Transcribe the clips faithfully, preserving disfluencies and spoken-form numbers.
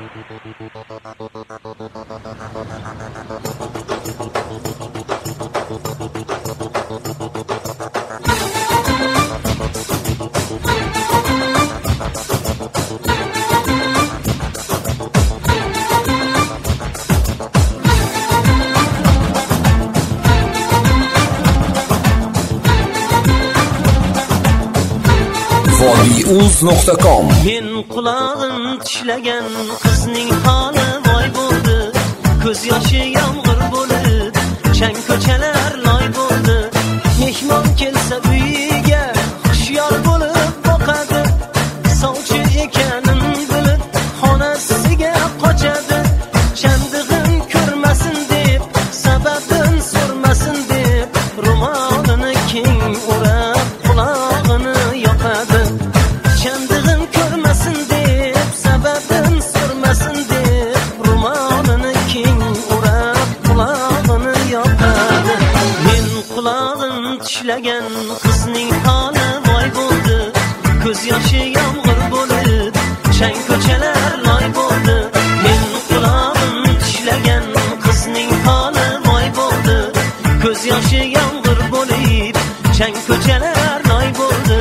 vodiuz nuqta com. Men qulog'im tishlagan qizning holi voy bo'ldi, ko'z yoshi yomg'ir bo'lib, chang ko'chalar loy bo'ldi. Mehmon kelsa uyiga xushyor bo'lib boqadi, sovchi ekanin bilib xonasiga qochadi. Chandig'in ko'rmasin deb, sababin so'rmasin deb, ro'molini keng o'rab qulog'ini yoqadi. Chandig'in ko'rmasin deb, sababin so'rmasin deb, ro'molini keng o'rab qulog'ini yoqadi. Men qulog'im tishlagan qizning holi voy bo'ldi, ko'z yoshi yomg'ir bo'lib, chang ko'chalar loy bo'ldi. Men qulog'im tishlagan qizning holi voy bo'ldi, ko'z yoshi yomg'ir bo'lib, chang ko'chalar loy bo'ldi.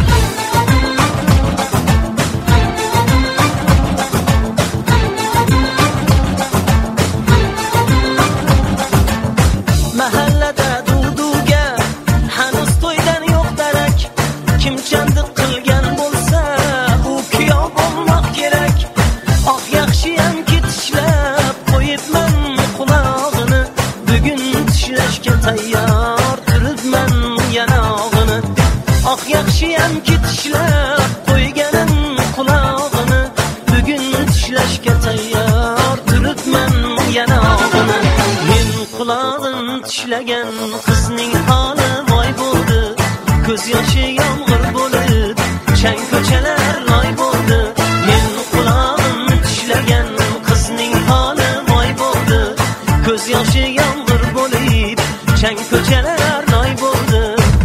Mahallada duduga hanuz to'ydan yo'q darak, kim chandiq qilgan bo'lsa u kuyov bo'lmoq kerak. Oh yaxshiyamki tishlab qo'yibman qulog'ini, bugun tishlashga tayyor turibman yanog'ini. Oh yaxshiyamki tishlab qo'yganim qulog'ini, bugun tishlashga tayyor turibman yanog'ini. Men qulog'im tishlagan qizning holi voy bo'ldi, ko'z yoshi yomg'ir bo'lib, chang ko'chalar loy bo'ldi. Men qulog'im tishlagan qizning holi voy bo'ldi, ko'z yoshi yomg'ir bo'lib, chang ko'chalar loy bo'ldi.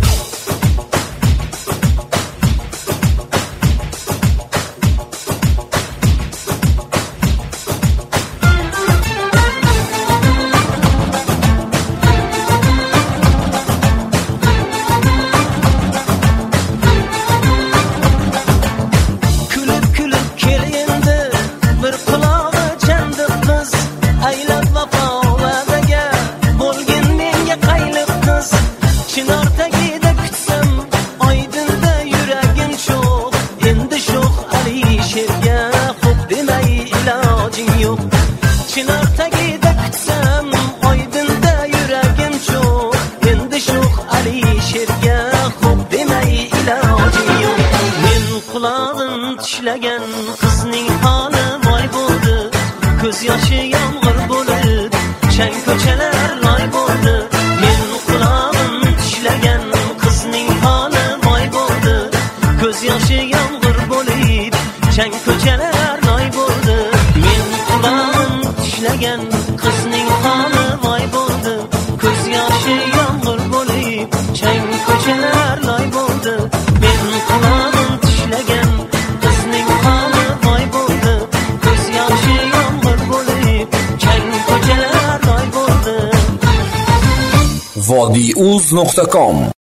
Kulib kulib kel endi bir qulog'i chandiq qiz, aylab vafolaga bo'lgin menga qayliq qiz. Chinor tagida kutsam oydinda yuragim sho'x, endi sho'x Alisherga xo'p demay ilojing yo'q. Chinor tagida kutsam oydinda yuragim sho'x, endi sho'x Alisherga xo'p demay ilojing yo'q. Men qulog'im tishlagan qizning holi voy bo'ldi, ko'z yoshi yomg'ir bo'lib, chang ko'chalar loy bo'ldi. Men qulog'im tishlagan qizning holi voy bo'ldi, ko'z yoshi yomg'ir bo'lib, chang ko'chalar loy bo'ldi. Men qulog'im tishlagan qizning holi voy bo'ldi, ko'z yoshi yomg'ir bo'lib, chang ko'chalar loy bo'ldi. Men qulog'im tishlagan qizning holi voy bo'ldi, ko'z yoshi yomg'ir bo'lib, chang ko'chalar loy bo'ldi. vodiuz nuqta com.